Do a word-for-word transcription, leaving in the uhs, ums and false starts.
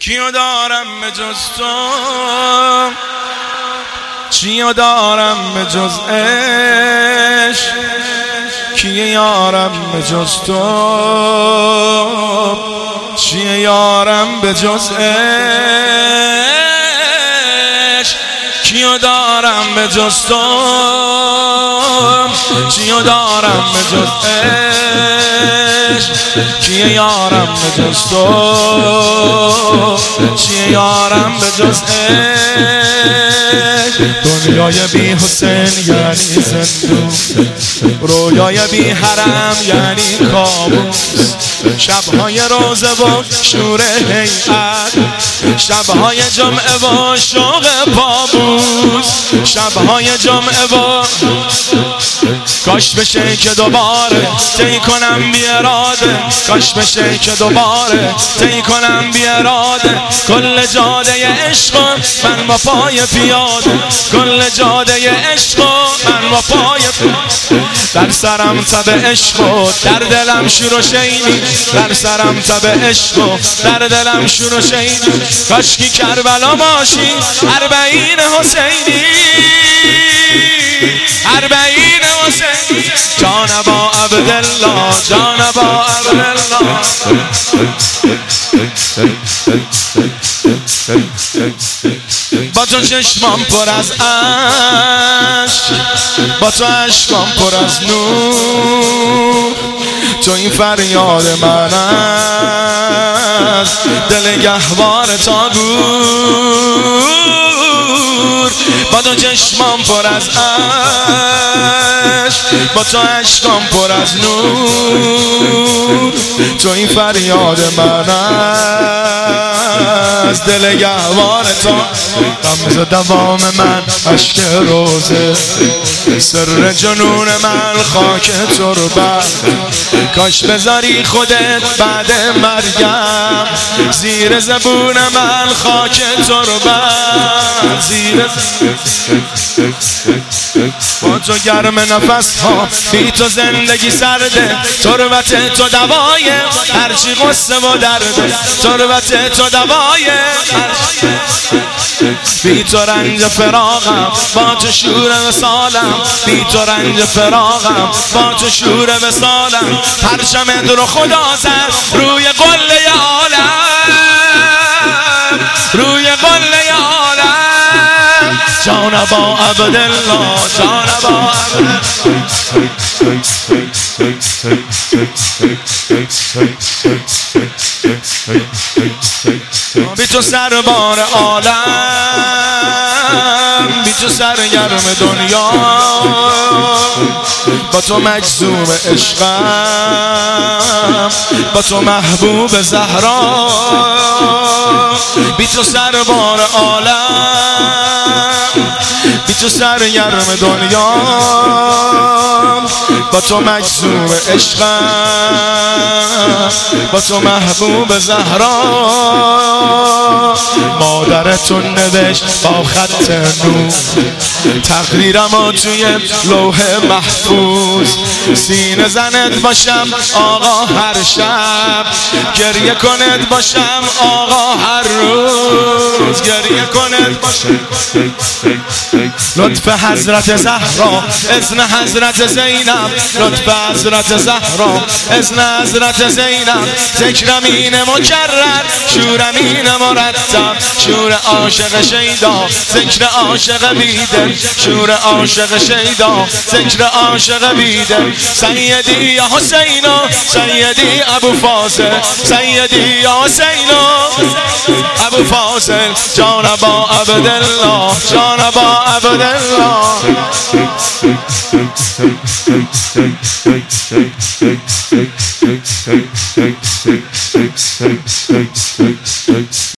کیو دارم به جز تو، چیو دارم به جز عشق، کیه یارم به جز تو، چیه یارم به جز عشق، کیو دارم به جز تو، چیو دارم به جز عشق، کیه یارم به جز تو، چیه یارم به جز عشق. دنیای بی حسین یعنی زندون، رویای بی حرم یعنی کابوس، شبهای روزه و شور هیئت، شبهای جمعه و شوق پابوس، شبهای جمعه و کاش بشه که دوباره طی کنم بی اراده، کاش بشه که دوباره طی کنم بی اراده، کل جاده عشق من با پای پیاده، کل جاده عشق من با پای پیاده، در سرم تب عشق و در دلم شور و شیدی، در سرم تب عشق و در دلم شور و شیدی، کاشکی کربلا باشی اربعین حسینی، اربعین حسینی، جانبا عبدالله، جانبا عبدالله. با تو چشمام پر از عشق، با تو عشقام پر از نور، تو این فریاد من است دل گهوار تا گور، با تو چشمام پر از عشق، با تو عشقام پر از نور، تو این فریاد من است دل گهوار تا رمز دوام من عشق روزه، سر جنون من خاک تربت، کاش بذاری خودت بعد مرگم زیر زبون من خاک تربت، زیر با تو گرم نفس ها، بی تو زندگی سرده، تربت تو دوای هرچی غصه و درده، تربت تو دوای بی تو رنج فراغم، با تو شور وصالم، بی تو رنج فراغم، با تو شور وصالم، پرچمت رو خدا زد روی قله عالم، روی قله عالم، جانبا عبدالله، جانبا بی تو سربار عالم، بی تو سرگرم دنیا، با تو مجذوب عشقم، با تو محبوب زهرا، بی تو سربار عالم، بی تو سرگرم دنیا، با تو مجذوب عشقم، با تو محبوب زهرا، مادرتون نوشت با خط نور تقریرمو توی لوح محفوظ، سینه زنت باشم آقا هر شب، گریه کنت باشم آقا هر روز، گریه کنت باشم لطف حضرت زهرا، اذن حضرت زینب، لطف حضرت زهرا، اذن حضرت زینب، ذکرمین مکرر، شورمین مرتب، شور عاشق شیدا، ذکر عاشق بیدل، شور عاشق شیدا، ذکر عاشق بیدل، سیدی یا حسینو، سیدی ابو فاضل، سیدی یا حسینو ابو فاضل، جانبا عبدالله، جانبا عبدالله.